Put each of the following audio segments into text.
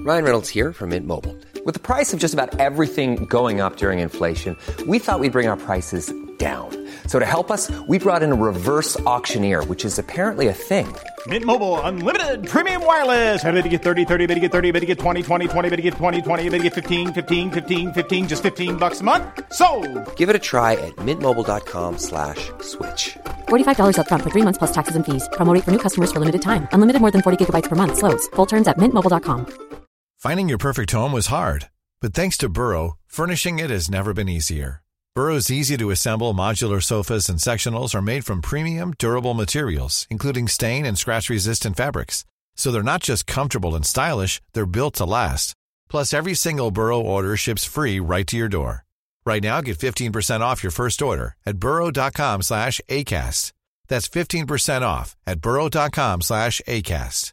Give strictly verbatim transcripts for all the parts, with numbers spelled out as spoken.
Ryan Reynolds here from Mint Mobile. With the price of just about everything going up during inflation, we thought we'd bring our prices down. So to help us, we brought in a reverse auctioneer, which is apparently a thing. Mint Mobile Unlimited Premium Wireless. How to get thirty, thirty, how to get thirty, how to get twenty, twenty, twenty, how to get twenty, twenty, how to get fifteen, fifteen, fifteen, fifteen, just fifteen bucks a month? Sold! Give it a try at mintmobile.com slash switch. forty-five dollars up front for three months plus taxes and fees. Promo rate for new customers for limited time. Unlimited more than forty gigabytes per month. Slows full terms at mint mobile dot com. Finding your perfect home was hard, but thanks to Burrow, furnishing it has never been easier. Burrow's easy-to-assemble modular sofas and sectionals are made from premium, durable materials, including stain and scratch-resistant fabrics. So they're not just comfortable and stylish, they're built to last. Plus, every single Burrow order ships free right to your door. Right now, get fifteen percent off your first order at burrow.com slash ACAST. That's fifteen percent off at burrow.com slash ACAST.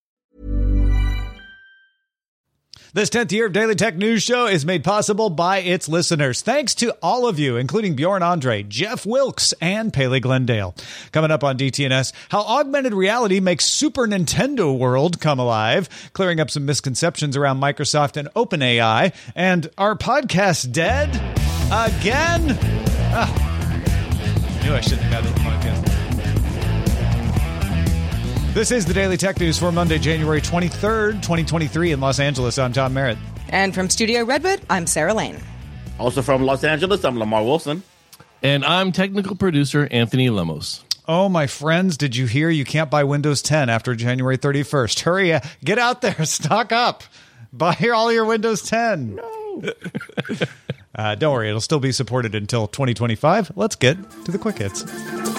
This tenth year of Daily Tech News Show is made possible by its listeners. Thanks to all of you, including Bjorn Andre, Jeff Wilkes, and Paley Glendale. Coming up on D T N S, how augmented reality makes Super Nintendo World come alive, clearing up some misconceptions around Microsoft and OpenAI, and are podcasts dead? Again? Ah, knew I shouldn't have had this podcast. This is the Daily Tech News for Monday, January twenty-third, twenty twenty-three in Los Angeles. I'm Tom Merritt. And from Studio Redwood, I'm Sarah Lane. Also from Los Angeles, I'm Lamar Wilson. And I'm technical producer Anthony Lemos. Oh, my friends, did you hear you can't buy Windows ten after January thirty-first? Hurry, uh, get out there, stock up. Buy all your Windows ten. No. uh, don't worry, it'll still be supported until twenty twenty-five. Let's get to the quick hits.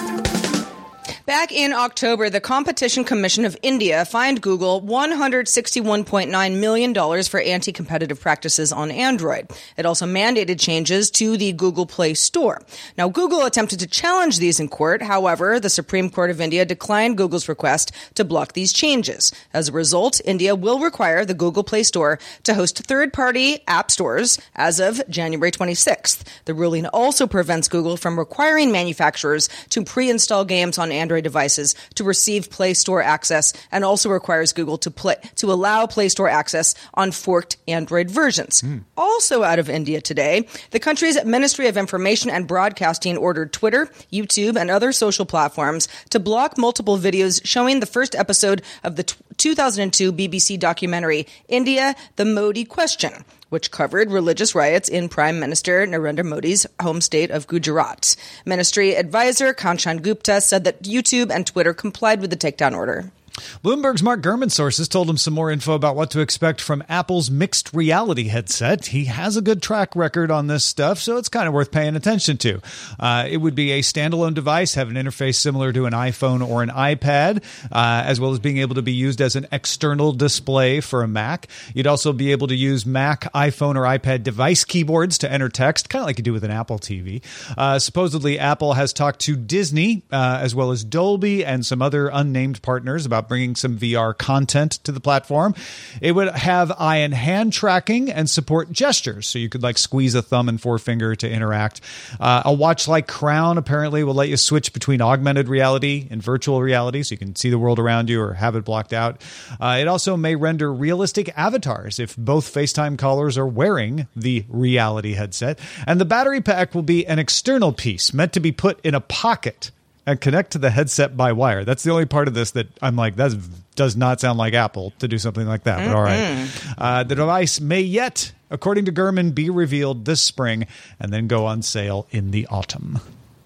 Back in October, the Competition Commission of India fined Google one hundred sixty-one point nine million dollars for anti-competitive practices on Android. It also mandated changes to the Google Play Store. Now, Google attempted to challenge these in court. However, the Supreme Court of India declined Google's request to block these changes. As a result, India will require the Google Play Store to host third-party app stores as of January twenty-sixth. The ruling also prevents Google from requiring manufacturers to pre-install games on Android devices to receive Play Store access, and also requires Google to play to allow Play Store access on forked Android versions. Mm. Also out of India today, the country's Ministry of Information and Broadcasting ordered Twitter, YouTube, and other social platforms to block multiple videos showing the first episode of the two thousand two B B C documentary India, the Modi Question, which covered religious riots in Prime Minister Narendra Modi's home state of Gujarat. Ministry advisor Kanchan Gupta said that YouTube and Twitter complied with the takedown order. Bloomberg's Mark Gurman sources told him some more info about what to expect from Apple's mixed reality headset. He has a good track record on this stuff, so it's kind of worth paying attention to. Uh, it would be a standalone device, have an interface similar to an iPhone or an iPad, uh, as well as being able to be used as an external display for a Mac. You'd also be able to use Mac, iPhone, or iPad device keyboards to enter text, kind of like you do with an Apple T V. Uh, supposedly, Apple has talked to Disney, uh, as well as Dolby and some other unnamed partners about bringing some V R content to the platform. It would have eye and hand tracking and support gestures, so you could like squeeze a thumb and forefinger to interact. Uh, a watch like Crown apparently will let you switch between augmented reality and virtual reality, so you can see the world around you or have it blocked out. Uh, it also may render realistic avatars if both FaceTime callers are wearing the reality headset. And the battery pack will be an external piece meant to be put in a pocket and connect to the headset by wire. That's the only part of this that I'm like, that does not sound like Apple to do something like that. Mm-hmm. But all right. Uh, the device may yet, according to Gurman, be revealed this spring and then go on sale in the autumn.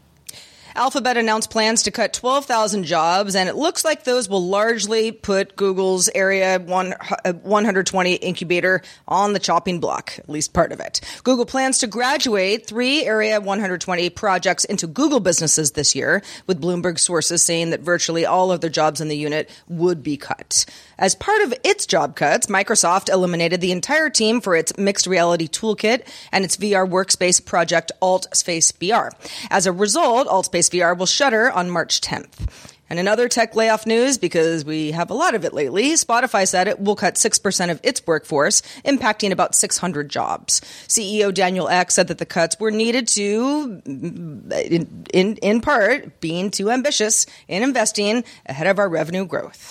Alphabet announced plans to cut twelve thousand jobs, and it looks like those will largely put Google's Area one hundred twenty incubator on the chopping block, at least part of it. Google plans to graduate three Area one hundred twenty projects into Google businesses this year, with Bloomberg sources saying that virtually all of their jobs in the unit would be cut. As part of its job cuts, Microsoft eliminated the entire team for its mixed reality toolkit and its V R workspace project AltSpace V R. As a result, AltSpace V R will shutter on March tenth. And in other tech layoff news, because we have a lot of it lately, Spotify said it will cut six percent of its workforce, impacting about six hundred jobs. C E O Daniel Ek said that the cuts were needed to, in, in, in part, being too ambitious in investing ahead of our revenue growth.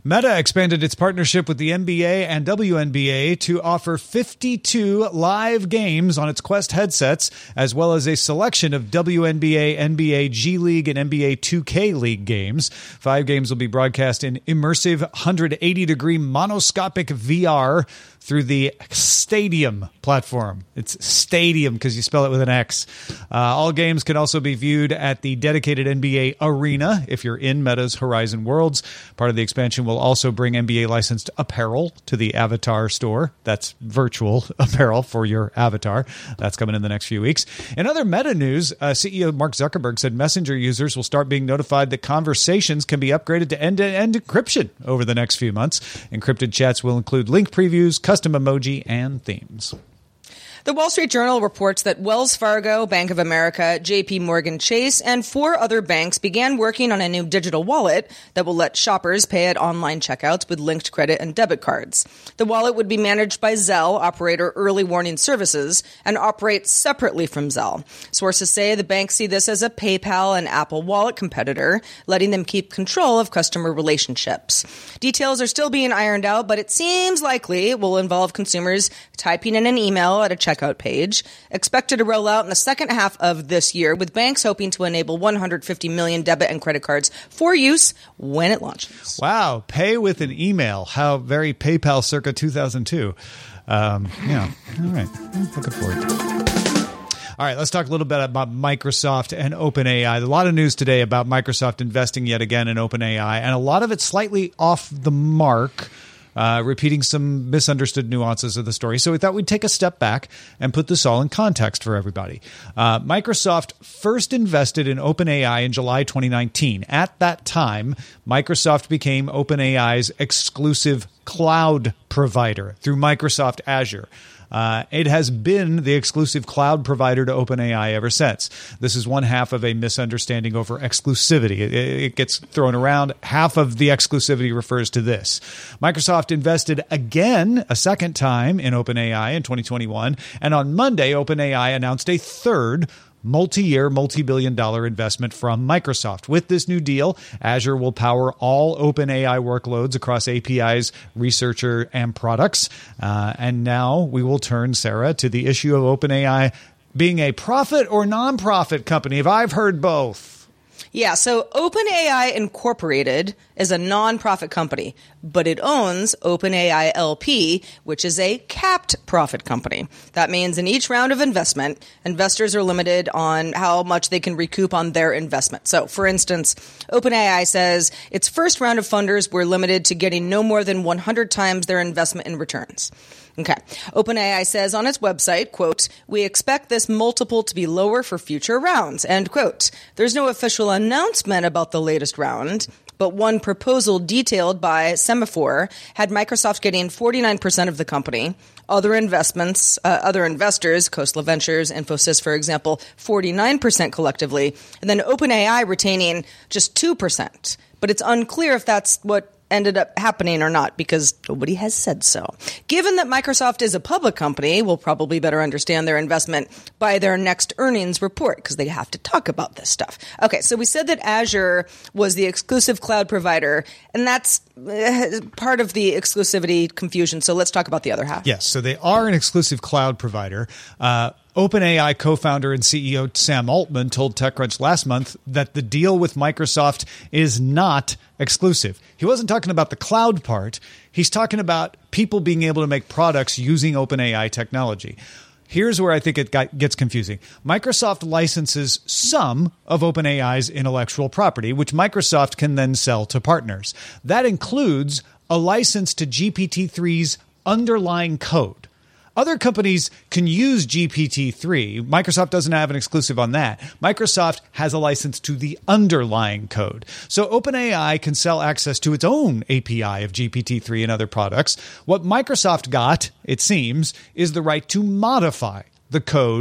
Meta expanded its partnership with the N B A and W N B A to offer fifty-two live games on its Quest headsets, as well as a selection of W N B A, N B A G League, and N B A two K League games. Five games will be broadcast in immersive one hundred eighty degree monoscopic V R through the Stadium platform. It's Stadium because you spell it with an X. Uh, all games can also be viewed at the dedicated N B A Arena if you're in Meta's Horizon Worlds. Part of the expansion will also bring N B A licensed apparel to the Avatar store. That's virtual apparel for your avatar. That's coming in the next few weeks. In other Meta news, uh, C E O Mark Zuckerberg said Messenger users will start being notified that conversations can be upgraded to end-to-end encryption over the next few months. Encrypted chats will include link previews, custom emoji, and themes. The Wall Street Journal reports that Wells Fargo, Bank of America, J P Morgan Chase, and four other banks began working on a new digital wallet that will let shoppers pay at online checkouts with linked credit and debit cards. The wallet would be managed by Zelle, operator Early Warning Services, and operate separately from Zelle. Sources say the banks see this as a PayPal and Apple Wallet competitor, letting them keep control of customer relationships. Details are still being ironed out, but it seems likely it will involve consumers typing in an email at a checkout checkout page, expected to roll out in the second half of this year, with banks hoping to enable one hundred fifty million debit and credit cards for use when it launches. Wow. Pay with an email. How very PayPal circa two thousand two. Um, yeah. All right. Looking forward to it. All right, let's talk a little bit about Microsoft and OpenAI. A lot of news today about Microsoft investing yet again in OpenAI, and a lot of it slightly off the mark. Uh, repeating some misunderstood nuances of the story. So we thought we'd take a step back and put this all in context for everybody. Uh, Microsoft first invested in OpenAI in July twenty nineteen. At that time, Microsoft became OpenAI's exclusive cloud provider through Microsoft Azure. Uh, it has been the exclusive cloud provider to OpenAI ever since. This is one half of a misunderstanding over exclusivity. It, it gets thrown around. Half of the exclusivity refers to this. Microsoft invested again a second time in OpenAI in twenty twenty-one, and on Monday, OpenAI announced a third multi-year, multi-billion dollar investment from Microsoft. With this new deal, Azure will power all OpenAI workloads across A P Is, researcher, and products. Uh, and now we will turn, Sarah, to the issue of OpenAI being a profit or non-profit company, if I've heard both. Yeah, so OpenAI Incorporated is a nonprofit company, but it owns OpenAI L P, which is a capped profit company. That means in each round of investment, investors are limited on how much they can recoup on their investment. So, for instance, OpenAI says its first round of funders were limited to getting no more than one hundred times their investment in returns. Okay. OpenAI says on its website, quote, "We expect this multiple to be lower for future rounds," end quote. There's no official announcement about the latest round, but one proposal detailed by Semaphore had Microsoft getting forty-nine percent of the company. Other investments, uh, other investors, Khosla Ventures, Infosys, for example, forty-nine percent collectively, and then OpenAI retaining just two percent. But it's unclear if that's what ended up happening or not, because nobody has said so. Given that Microsoft is a public company, we'll probably better understand their investment by their next earnings report, because they have to talk about this stuff. Okay, so we said that Azure was the exclusive cloud provider, and that's uh, part of the exclusivity confusion. So let's talk about the other half. Yes, so they are an exclusive cloud provider. Uh, OpenAI co-founder and C E O Sam Altman told TechCrunch last month that the deal with Microsoft is not exclusive. He wasn't talking about the cloud part. He's talking about people being able to make products using OpenAI technology. Here's where I think it got, gets confusing. Microsoft licenses some of OpenAI's intellectual property, which Microsoft can then sell to partners. That includes a license to G P T three's underlying code. Other companies can use G P T three. Microsoft doesn't have an exclusive on that. Microsoft has a license to the underlying code. So OpenAI can sell access to its own A P I of G P T three and other products. What Microsoft got, it seems, is the right to modify the code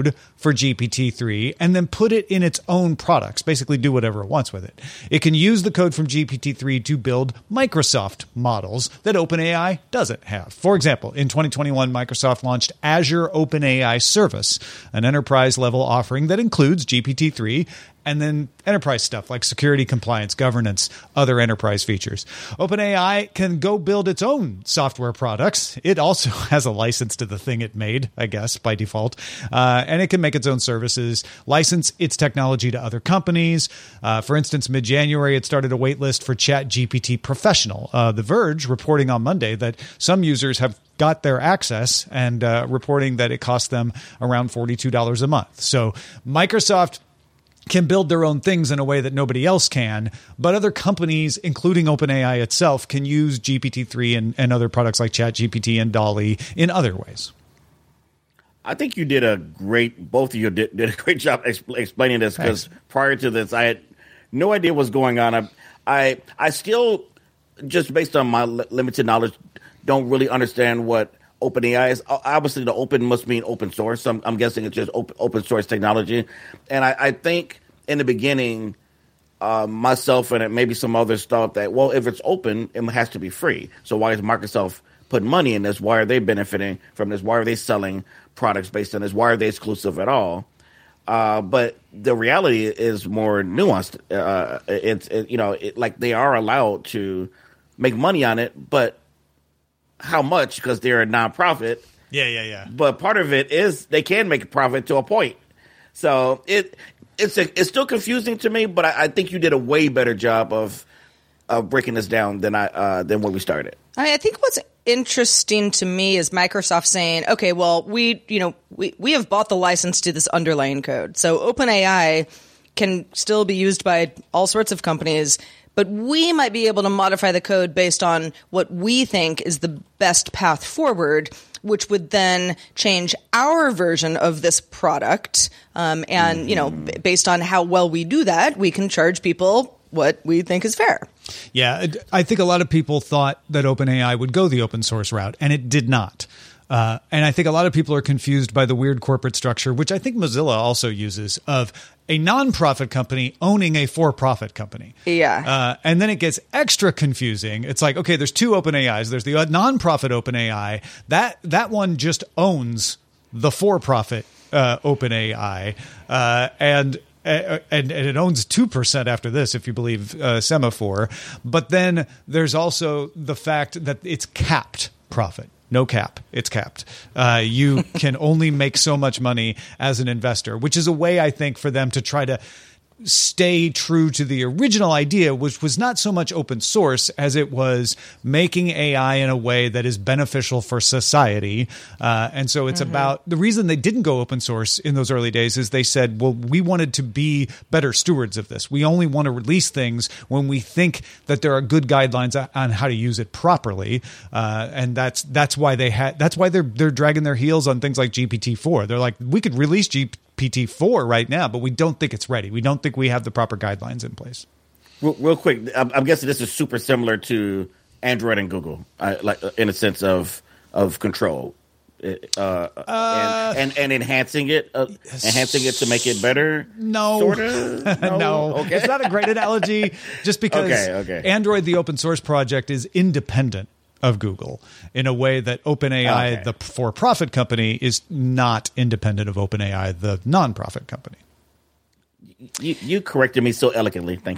for G P T three and then put it in its own products, basically do whatever it wants with it. It can use the code from G P T three to build Microsoft models that OpenAI doesn't have. For example, in twenty twenty-one, Microsoft launched Azure OpenAI Service, an enterprise-level offering that includes G P T three and then enterprise stuff like security, compliance, governance, other enterprise features. OpenAI can go build its own software products. It also has a license to the thing it made, I guess, by default. Uh, and it can make its own services, license its technology to other companies. Uh, for instance, mid-January, it started a wait list for ChatGPT Professional. Uh, The Verge reporting on Monday that some users have got their access and uh, reporting that it costs them around forty-two dollars a month. So Microsoft can build their own things in a way that nobody else can, but other companies, including OpenAI itself, can use G P T three and, and other products like ChatGPT and DALL-E in other ways. I think you did a great, both of you did, did a great job expl- explaining this, because prior to this, I had no idea what's going on. I, I, I still, just based on my l- limited knowledge, don't really understand what OpenAI is. Obviously, the open must mean open source. So I'm, I'm guessing it's just open, open source technology. And I, I think in the beginning, uh, myself and maybe some others thought that, well, if it's open, it has to be free. So why is Microsoft putting money in this? Why are they benefiting from this? Why are they selling products based on this? Why are they exclusive at all? Uh, but the reality is more nuanced. Uh, it's it, you know, it, like they are allowed to make money on it, but how much? Because they're a nonprofit. Yeah, yeah, yeah. But part of it is they can make a profit to a point. So it it's a, it's still confusing to me, but I, I think you did a way better job of of breaking this down than I uh, than when we started. I, mean, I think what's interesting to me is Microsoft saying, okay, well, we you know we we have bought the license to this underlying code, so OpenAI can still be used by all sorts of companies. But we might be able to modify the code based on what we think is the best path forward, which would then change our version of this product. Um, and, mm-hmm. you know, b- based on how well we do that, we can charge people what we think is fair. Yeah, I think a lot of people thought that OpenAI would go the open source route, and it did not. Uh, and I think a lot of people are confused by the weird corporate structure, which I think Mozilla also uses, of a nonprofit company owning a for-profit company. Yeah. Uh, and then it gets extra confusing. It's like, okay, there's two OpenAIs. There's the nonprofit OpenAI. That that one just owns the for-profit uh, OpenAI. Uh, and And, and it owns two percent after this, if you believe uh, Semaphore. But then there's also the fact that it's capped profit. No cap. It's capped. Uh, you can only make so much money as an investor, which is a way, I think, for them to try to stay true to the original idea, which was not so much open source as it was making A I in a way that is beneficial for society. Uh, and so it's mm-hmm. about the reason they didn't go open source in those early days is they said, well, we wanted to be better stewards of this. We only want to release things when we think that there are good guidelines on how to use it properly. Uh, and that's that's why they had that's why they're they're dragging their heels on things like G P T four. They're like, we could release G P T four right now, but we don't think it's ready. We don't think we have the proper guidelines in place. Real, real quick, I'm, I'm guessing this is super similar to Android and Google, uh, like in a sense of of control, uh, uh, and, and and enhancing it, uh, enhancing it to make it better. No, sorta? no, no. Okay. It's not a great analogy. Just because okay, okay. Android, the open source project, is independent of Google in a way that OpenAI, okay. the for-profit company, is not independent of OpenAI, the non-profit company. You, you corrected me so elegantly. Thank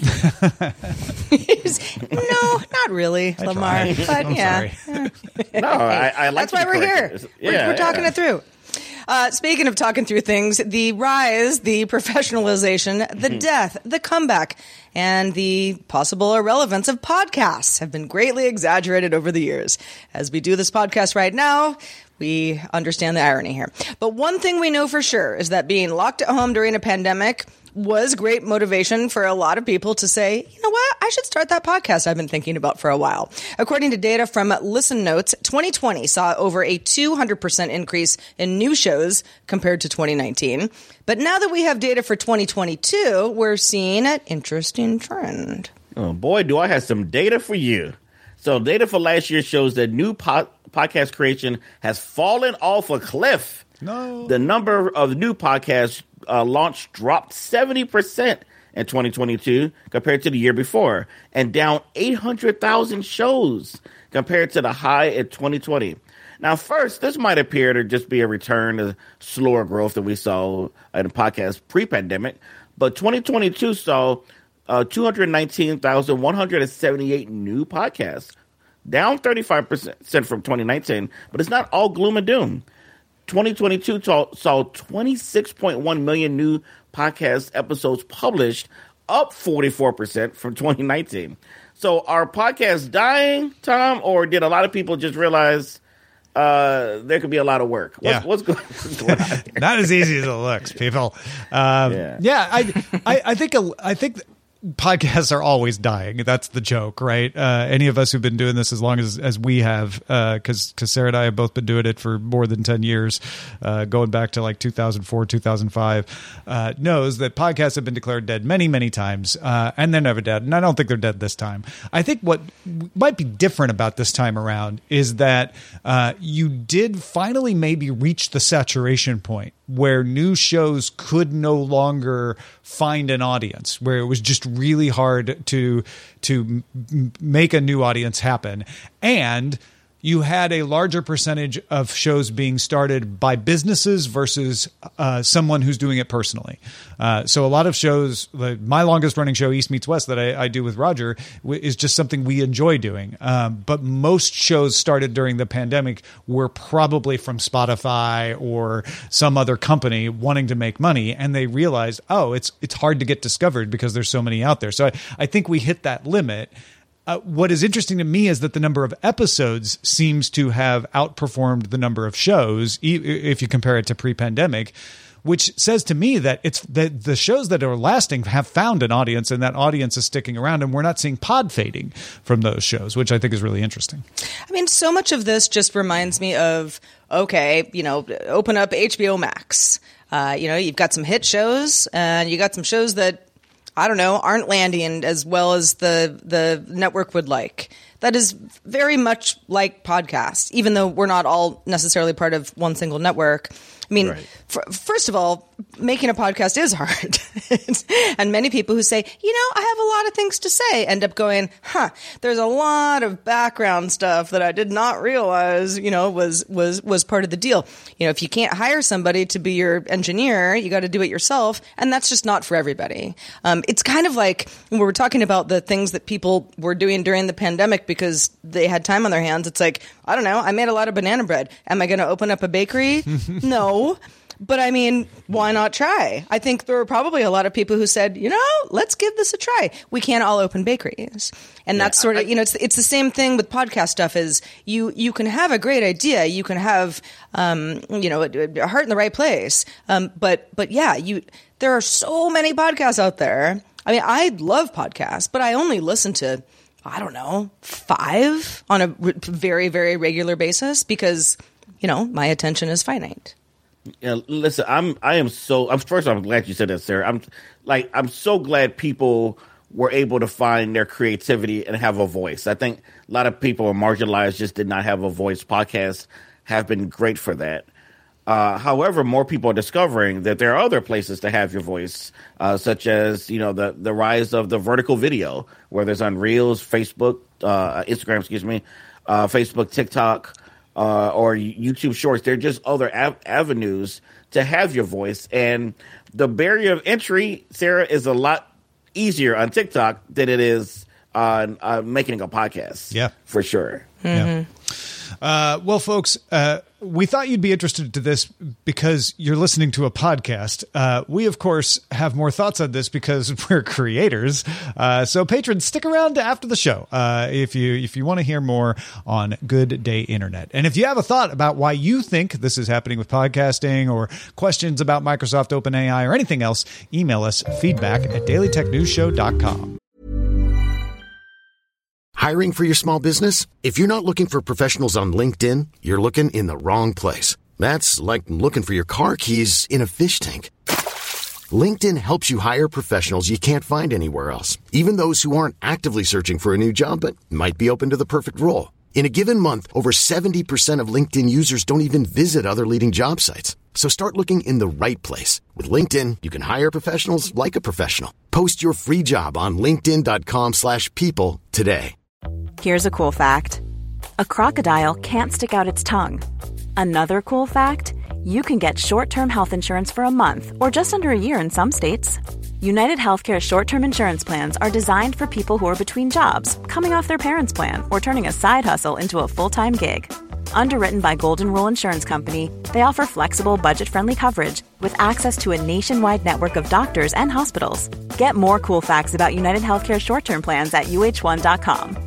you. No, not really, I Lamar. tried. But I'm yeah, sorry. No, I, I like that's why we're here. Yeah, we're, we're talking yeah. it through. Uh, speaking of talking through things, the rise, the professionalization, the death, the comeback, and the possible irrelevance of podcasts have been greatly exaggerated over the years. As we do this podcast right now, we understand the irony here. But one thing we know for sure is that being locked at home during a pandemic was great motivation for a lot of people to say, you know what, I should start that podcast I've been thinking about for a while. According to data from Listen Notes, twenty twenty saw over a two hundred percent increase in new shows compared to twenty nineteen. But now that we have data for twenty twenty-two, we're seeing an interesting trend. Oh, boy, do I have some data for you. So data for last year shows that new po- podcast creation has fallen off a cliff. No. The number of new podcasts uh, launched dropped seventy percent in twenty twenty-two compared to the year before, and down eight hundred thousand shows compared to the high in twenty twenty. Now, first, this might appear to just be a return to slower growth that we saw in the podcast pre-pandemic, but twenty twenty-two saw uh, two hundred nineteen thousand one hundred seventy-eight new podcasts, down thirty-five percent from twenty nineteen, but it's not all gloom and doom. twenty twenty-two saw, saw twenty-six point one million new podcast episodes published, up forty-four percent from twenty nineteen. So are podcasts dying, Tom, or did a lot of people just realize uh, there could be a lot of work? What's, yeah. what's, going, what's going on here? Not as easy as it looks, people. Um, yeah, yeah I, I, I think, I think podcasts are always dying. That's the joke, right? Uh, any of us who've been doing this as long as, as we have, because uh, because Sarah and I have both been doing it for more than ten years, uh, going back to like two thousand four, two thousand five, uh, knows that podcasts have been declared dead many, many times, uh, and they're never dead. And I don't think they're dead this time. I think what might be different about this time around is that uh, you did finally maybe reach the saturation point where new shows could no longer find an audience, where it was just really hard to to m- make a new audience happen. And you had a larger percentage of shows being started by businesses versus uh, someone who's doing it personally. Uh, so a lot of shows, like my longest running show, East Meets West, that I, I do with Roger, w- is just something we enjoy doing. Um, but most shows started during the pandemic were probably from Spotify or some other company wanting to make money, and they realized, oh, it's it's hard to get discovered because there's so many out there. So I, I think we hit that limit. Uh, what is interesting to me is that the number of episodes seems to have outperformed the number of shows, e- if you compare it to pre-pandemic, which says to me that it's that the shows that are lasting have found an audience, and that audience is sticking around, and we're not seeing pod fading from those shows, which I think is really interesting. I mean, so much of this just reminds me of, okay, you know, open up H B O Max. Uh, you know, you've got some hit shows, and you got some shows that, I don't know, aren't landing as well as the the network would like. That is very much like podcasts, even though we're not all necessarily part of one single network. I mean, right. f- first of all, making a podcast is hard. And many people who say, you know, I have a lot of things to say, end up going, huh, there's a lot of background stuff that I did not realize, you know, was, was, was part of the deal. You know, if you can't hire somebody to be your engineer, you got to do it yourself. And that's just not for everybody. Um, it's kind of like when we were talking about the things that people were doing during the pandemic because they had time on their hands. It's like, I don't know, I made a lot of banana bread. Am I going to open up a bakery? No. But I mean, why not try? I think there were probably a lot of people who said, you know, let's give this a try. We can't all open bakeries. And that's sort of, you know, it's it's the same thing with podcast stuff is you, you can have a great idea. You can have, um, you know, a, a heart in the right place. Um, but, but yeah, you, there are so many podcasts out there. I mean, I love podcasts, but I only listen to, I don't know, five on a re- very, very regular basis because, you know, my attention is finite. Yeah, listen, I'm I am so I'm first I'm glad you said that, Sarah. I'm like I'm so glad people were able to find their creativity and have a voice. I think a lot of people are marginalized, just did not have a voice. Podcasts have been great for that. Uh, however, more people are discovering that there are other places to have your voice, uh, such as, you know, the, the rise of the vertical video, whether it's on Reels, Facebook, uh, Instagram, excuse me, uh, Facebook, TikTok, uh, or YouTube Shorts. There are just other av- avenues to have your voice. And the barrier of entry, Sarah, is a lot easier on TikTok than it is on uh, making a podcast. Yeah. For sure. Mm-hmm. Yeah. Uh, well, folks, uh, we thought you'd be interested to this because you're listening to a podcast. Uh, we, of course, have more thoughts on this because we're creators. Uh, so, patrons, stick around after the show uh, if you if you want to hear more on Good Day Internet. And if you have a thought about why you think this is happening with podcasting or questions about Microsoft OpenAI or anything else, email us feedback at daily tech news show dot com. Hiring for your small business? If you're not looking for professionals on LinkedIn, you're looking in the wrong place. That's like looking for your car keys in a fish tank. LinkedIn helps you hire professionals you can't find anywhere else, even those who aren't actively searching for a new job but might be open to the perfect role. In a given month, over seventy percent of LinkedIn users don't even visit other leading job sites. So start looking in the right place. With LinkedIn, you can hire professionals like a professional. Post your free job on linkedin.com slash people today. Here's a cool fact. A crocodile can't stick out its tongue. Another cool fact, you can get short-term health insurance for a month or just under a year in some states. United Healthcare short-term insurance plans are designed for people who are between jobs, coming off their parents' plan, or turning a side hustle into a full-time gig. Underwritten by Golden Rule Insurance Company, they offer flexible, budget-friendly coverage with access to a nationwide network of doctors and hospitals. Get more cool facts about United Healthcare short-term plans at U H one dot com.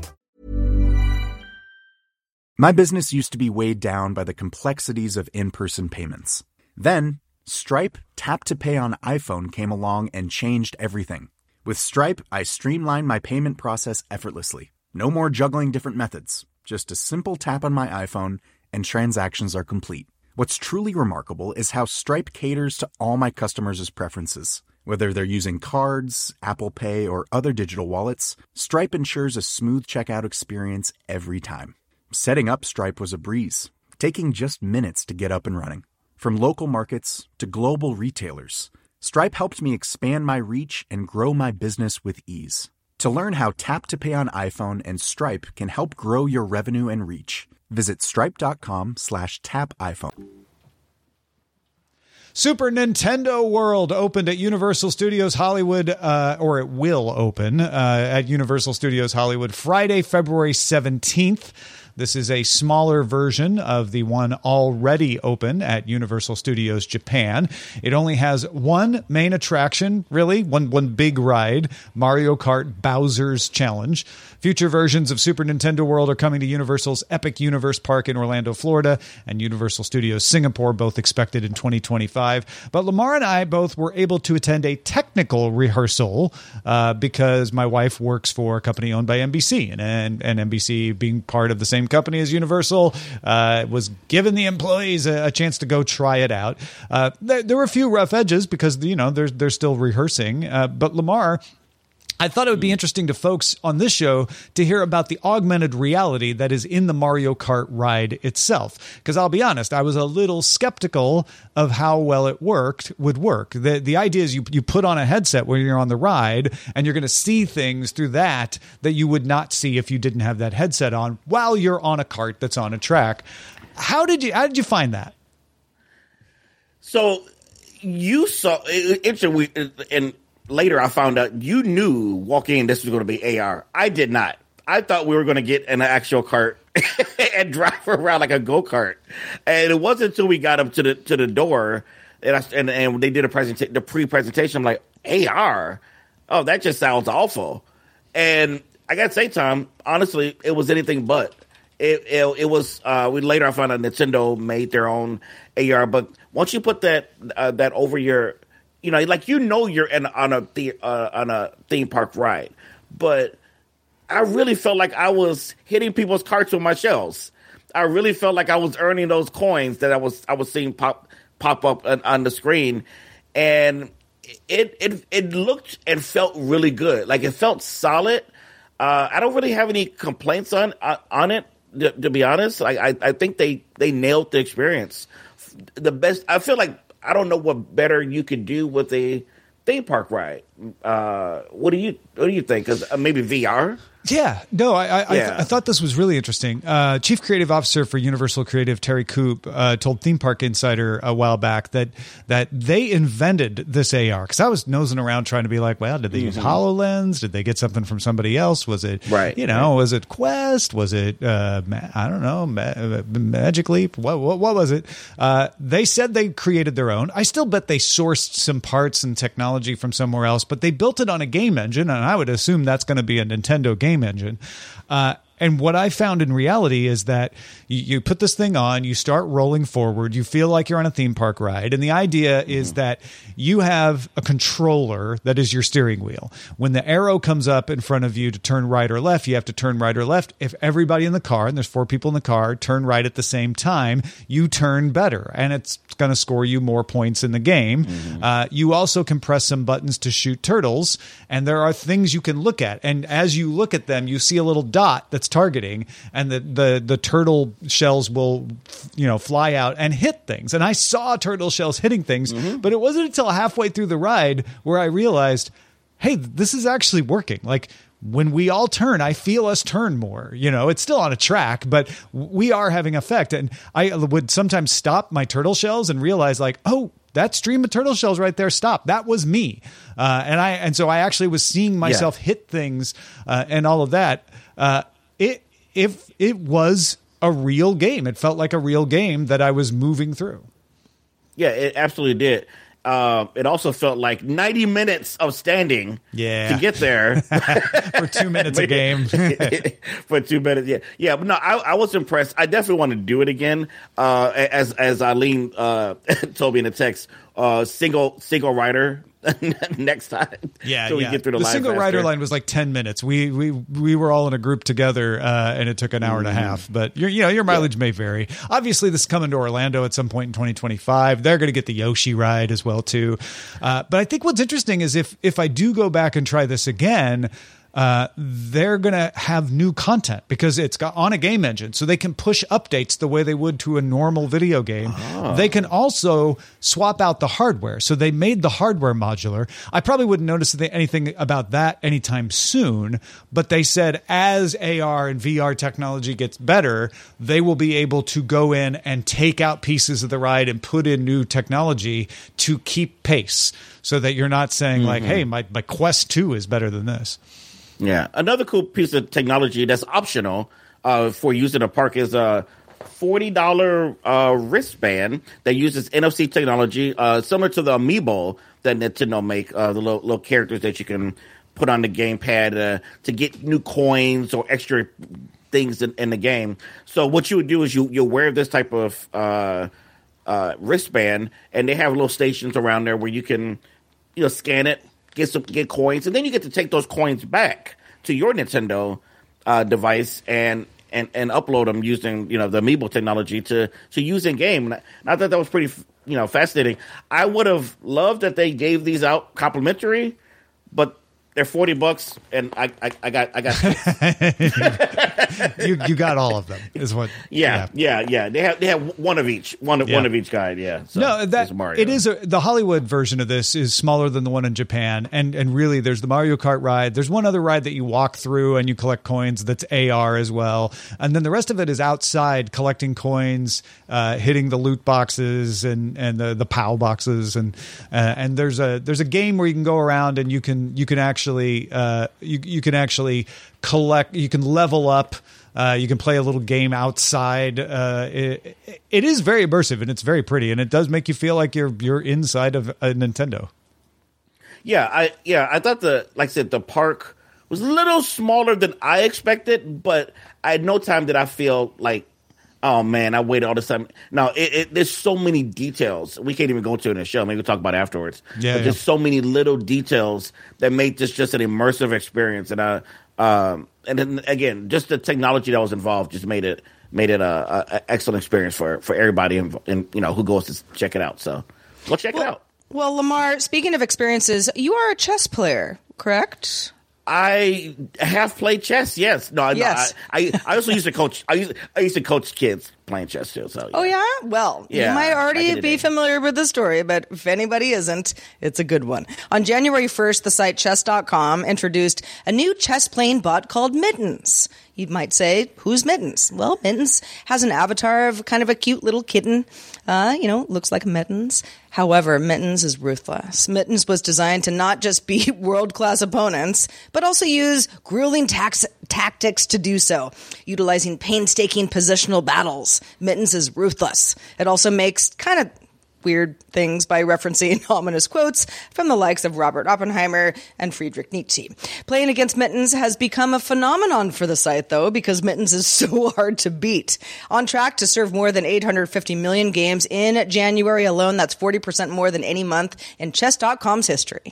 My business used to be weighed down by the complexities of in-person payments. Then, Stripe Tap to Pay on iPhone came along and changed everything. With Stripe, I streamlined my payment process effortlessly. No more juggling different methods. Just a simple tap on my iPhone and transactions are complete. What's truly remarkable is how Stripe caters to all my customers' preferences. Whether they're using cards, Apple Pay, or other digital wallets, Stripe ensures a smooth checkout experience every time. Setting up Stripe was a breeze, taking just minutes to get up and running. From local markets to global retailers, Stripe helped me expand my reach and grow my business with ease. To learn how Tap to Pay on iPhone and Stripe can help grow your revenue and reach, visit stripe.com slash tap iPhone. Super Nintendo World opened at Universal Studios Hollywood, uh, or it will open uh, at Universal Studios Hollywood Friday, February seventeenth. This is a smaller version of the one already open at Universal Studios Japan. It only has one main attraction, really, one one big ride, Mario Kart Bowser's Challenge. Future versions of Super Nintendo World are coming to Universal's Epic Universe Park in Orlando, Florida, and Universal Studios Singapore, both expected in twenty twenty-five. But Lamar and I both were able to attend a technical rehearsal uh, because my wife works for a company owned by N B C, and, and, and N B C being part of the same company as Universal, uh, was giving the employees a, a chance to go try it out. Uh, there, there were a few rough edges because, you know, they're, they're still rehearsing. Uh, but Lamar, I thought it would be interesting to folks on this show to hear about the augmented reality that is in the Mario Kart ride itself. Because I'll be honest, I was a little skeptical of how well it worked would work. The the idea is you, you put on a headset when you're on the ride and you're going to see things through that that you would not see if you didn't have that headset on while you're on a cart that's on a track. How did you, how did you find that? So you saw, interesting, and later I found out you knew walking in this was going to be A R. I did not. I thought we were going to get in an actual cart and drive around like a go-kart. And it wasn't until we got up to the to the door and I, and, and they did a presentation, the pre-presentation. I'm like, A R? Oh, that just sounds awful. And I got to say, Tom, honestly, it was anything but. It it, it was. Uh, we later I found out Nintendo made their own A R, but once you put that uh, that over your, you know, like you know you're in on a the, uh, on a theme park ride, but I really felt like I was hitting people's carts with my shells. I really felt like I was earning those coins that I was I was seeing pop pop up on, on the screen, and it it it looked and felt really good. Like it felt solid. Uh, I don't really have any complaints on uh, on it. To, to be honest, like, I I think they they nailed the experience. The best. I feel like I don't know what better you could do with a theme park ride. Uh, what do you what do you think? Because uh, maybe V R. Yeah, no, I I, yeah. I, th- I thought this was really interesting. Uh, Chief Creative Officer for Universal Creative, Terry Coop, uh, told Theme Park Insider a while back that that they invented this A R. Because I was nosing around trying to be like, well, did they mm-hmm. use HoloLens? Did they get something from somebody else? Was it, right. you know, was it Quest? Was it, uh, I don't know, Ma- Magic Leap? What, what, what was it? Uh, they said they created their own. I still bet they sourced some parts and technology from somewhere else, but they built it on a game engine, and I would assume that's going to be a Nintendo game engine. Uh, and what I found in reality is that you, you put this thing on, you start rolling forward, you feel like you're on a theme park ride. And the idea mm-hmm. is that you have a controller that is your steering wheel. When the arrow comes up in front of you to turn right or left, you have to turn right or left. If everybody in the car, and there's four people in the car, turn right at the same time, you turn better. And it's going to score you more points in the game. Mm-hmm. Uh, you also can press some buttons to shoot turtles. And there are things you can look at. And as you look at them, you see a little dot that's it's targeting, and the, the, the turtle shells will, you know, fly out and hit things. And I saw turtle shells hitting things, mm-hmm. but it wasn't until halfway through the ride where I realized, hey, this is actually working. Like, when we all turn, I feel us turn more. You know, it's still on a track, but we are having effect. And I would sometimes stop my turtle shells and realize, like, oh, that stream of turtle shells right there, stop. That was me. Uh, and I and so I actually was seeing myself yeah. hit things uh, and all of that. Uh, it if it was a real game. It felt like a real game that I was moving through. Yeah, it absolutely did. Uh, it also felt like ninety minutes of standing yeah. to get there. For two minutes a game. For two minutes, yeah. Yeah, but no, I, I was impressed. I definitely want to do it again. Uh, as as Eileen uh, told me in the text, uh, single single rider next time. Yeah, so we yeah. get through the, the line single faster. rider line was like ten minutes. We we we were all in a group together, uh, and it took an hour mm-hmm. and a half. But your you know your mileage yeah. may vary. Obviously, this is coming to Orlando at some point in twenty twenty-five. They're going to get the Yoshi ride as well too. Uh, but I think what's interesting is if if I do go back and try this again. Uh, they're going to have new content because it's got on a game engine, so they can push updates the way they would to a normal video game. Oh. They can also swap out the hardware. So they made the hardware modular. I probably wouldn't notice anything about that anytime soon, but they said as A R and V R technology gets better, they will be able to go in and take out pieces of the ride and put in new technology to keep pace so that you're not saying mm-hmm. like, hey, my, my Quest two is better than this. Yeah. Another cool piece of technology that's optional uh, for use in a park is a forty dollars uh, wristband that uses N F C technology, uh, similar to the Amiibo that Nintendo make, uh, the little, little characters that you can put on the gamepad uh, to get new coins or extra things in, in the game. So what you would do is you, you'll wear this type of uh, uh, wristband, and they have little stations around there where you can, you know, scan it, get some get coins, and then you get to take those coins back to your Nintendo uh, device and, and and upload them using, you know, the Amiibo technology to to use in game. And I thought that was pretty, you know, fascinating. I would have loved that they gave these out complimentary, but they're forty bucks, and I, I, I got I got you you got all of them is what yeah yeah yeah, yeah. They have they have one of each one of yeah. one of each guide yeah so no that Mario. It is a, the Hollywood version of this is smaller than the one in Japan, and and really there's the Mario Kart ride, there's one other ride that you walk through and you collect coins that's A R as well, and then the rest of it is outside collecting coins, uh, hitting the loot boxes and and the the POW boxes, and uh, and there's a there's a game where you can go around and you can you can actually Uh, you you can actually collect. You can level up. Uh, you can play a little game outside. Uh, it, it is very immersive and it's very pretty, and it does make you feel like you're you're inside of a Nintendo. Yeah, I yeah I thought the like I said the park was a little smaller than I expected, but I had no time did I feel like, oh man, I waited all this time. No, it, it, there's so many details. We can't even go into it in the show. Maybe we'll talk about it afterwards. Yeah, but yeah. there's so many little details that make this just an immersive experience. And uh, um, and then again, just the technology that was involved just made it made it a, a excellent experience for, for everybody and, and you know who goes to check it out. So go check well, it out. Well, Lamar, speaking of experiences, you are a chess player, correct? I have played chess. Yes. No. Yes. No, I, I I also used to coach. I used I used to coach kids playing chess too. So. Yeah. Oh yeah. Well, yeah, you might already be day. familiar with the story, but if anybody isn't, it's a good one. On January first, the site chess dot com introduced a new chess playing bot called Mittens. You might say, who's Mittens? Well, Mittens has an avatar of kind of a cute little kitten. Uh, you know, looks like a Mittens. However, Mittens is ruthless. Mittens was designed to not just beat world-class opponents, but also use grueling tax- tactics to do so, utilizing painstaking positional battles. Mittens is ruthless. It also makes kind of weird things by referencing ominous quotes from the likes of Robert Oppenheimer and Friedrich Nietzsche. Playing against Mittens has become a phenomenon for the site, though, because Mittens is so hard to beat. On track to serve more than eight hundred fifty million games in January alone. That's forty percent more than any month in chess dot com's history.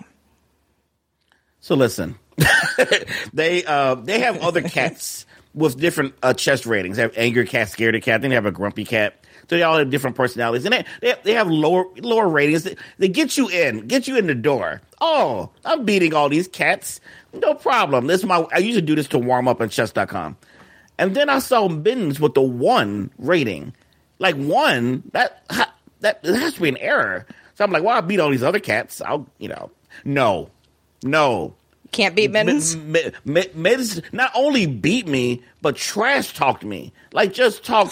So listen, they uh, they have other cats with different uh, chess ratings. They have angry cat, scaredy cat. Then they have a grumpy cat. So they all have different personalities, and they they have, they have lower lower ratings. They, they get you in, get you in the door. Oh, I'm beating all these cats, no problem. This is my I usually do this to warm up on chess dot com, And then I saw Mittens with the one rating. Like one, that that, that has to be an error. So I'm like, well, I beat all these other cats. I'll, you know, no, no. Can't beat Mittens? M- M- M- Mittens not only beat me, but trash talked me. Like, just talk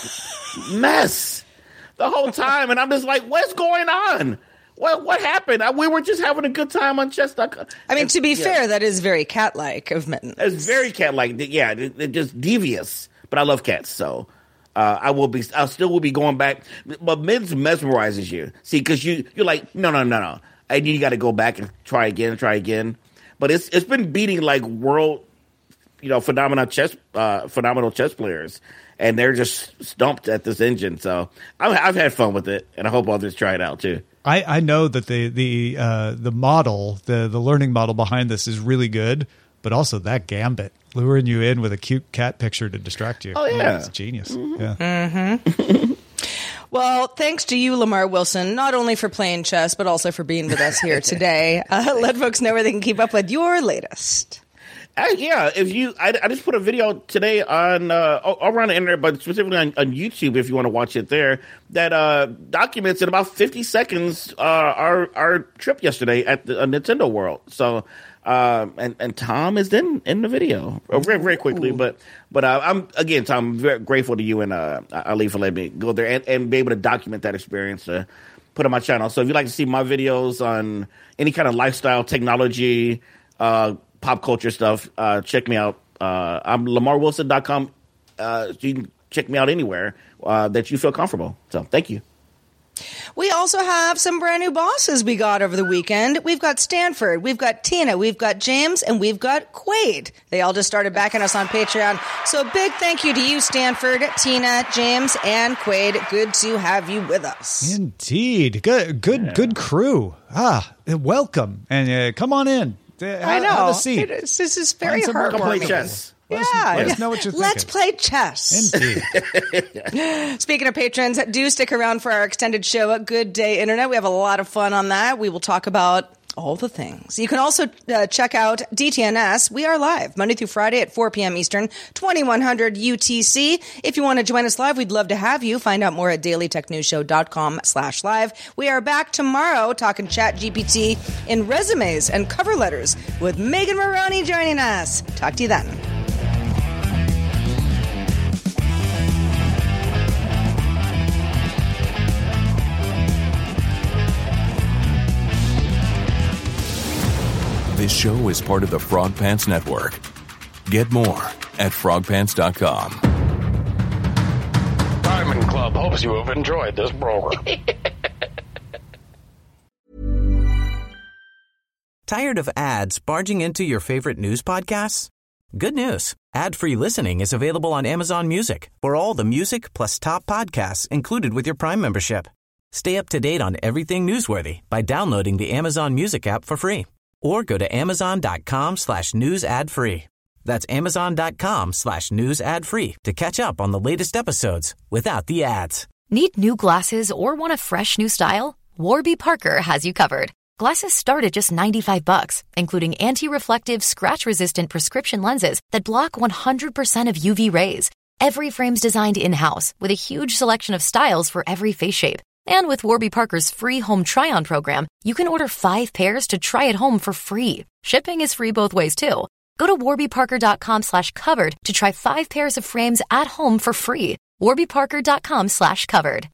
mess the whole time. And I'm just like, what's going on? What what happened? I, we were just having a good time on chess dot com. I mean, and, to be yeah. fair, that is very cat-like of Mittens. It's very cat-like. Yeah, it, it just devious. But I love cats, so uh, I will be. I still will be going back. But Mittens mesmerizes you. See, because you you're like, no, no, no, no. And you got to go back and try again, try again. But it's it's been beating like world, you know, phenomenal chess, uh, phenomenal chess players, and they're just stumped at this engine. So I've, I've had fun with it, and I hope others try it out too. I, I know that the the uh, the model, the the learning model behind this is really good, but also that gambit luring you in with a cute cat picture to distract you. Oh yeah, it's genius. Mm-hmm. Yeah. Mm-hmm. Well, thanks to you, Lamar Wilson, not only for playing chess, but also for being with us here today. Uh, let folks know where they can keep up with your latest. Uh, yeah, if you, I, I just put a video today on uh, all around the internet, but specifically on, on YouTube, if you want to watch it there, that uh, documents in about fifty seconds uh, our our trip yesterday at the uh, Nintendo World. So, uh, and and Tom is in in the video uh, very very quickly, Ooh. but but uh, I'm again, Tom, very grateful to you and uh, Ali for letting me go there and, and be able to document that experience to put on my channel. So if you'd like to see my videos on any kind of lifestyle, technology, uh, pop culture stuff, uh, check me out. Uh, I'm lamar wilson dot com. Uh, so you can check me out anywhere uh, that you feel comfortable. So thank you. We also have some brand new bosses we got over the weekend. We've got Stanford, we've got Tina, we've got James, and we've got Quaid. They all just started backing us on Patreon. So big thank you to you, Stanford, Tina, James, and Quaid. Good to have you with us. Indeed. Good good, yeah. good crew. Ah, welcome. And uh, come on in. I know. Have a seat. It is, this is very heartwarming. heartwarming. Play chess. Yeah, let us know what you're thinking. Let's play chess. Indeed. Speaking of patrons, do stick around for our extended show at Good Day Internet. We have a lot of fun on that. We will talk about all the things. You can also uh, check out D T N S. We are live Monday through Friday at four p.m. Eastern, twenty-one hundred U T C. If you want to join us live, we'd love to have you. Find out more at dailytechnewsshow.com slash live. We are back tomorrow talking Chat G P T in resumes and cover letters with Megan Maroney joining us. Talk to you then. This show is part of the Frog Pants Network. Get more at frog pants dot com. Diamond Club hopes you have enjoyed this program. Tired of ads barging into your favorite news podcasts? Good news. Ad-free listening is available on Amazon Music for all the music plus top podcasts included with your Prime membership. Stay up to date on everything newsworthy by downloading the Amazon Music app for free. Or go to amazon.com slash news ad free. That's amazon.com slash news ad free to catch up on the latest episodes without the ads. Need new glasses or want a fresh new style? Warby Parker has you covered. Glasses start at just ninety-five bucks, including anti-reflective, scratch-resistant prescription lenses that block one hundred percent of U V rays. Every frame's designed in-house with a huge selection of styles for every face shape. And with Warby Parker's free home try-on program, you can order five pairs to try at home for free. Shipping is free both ways, too. Go to warbyparker.com slash covered to try five pairs of frames at home for free. warbyparker.com slash covered.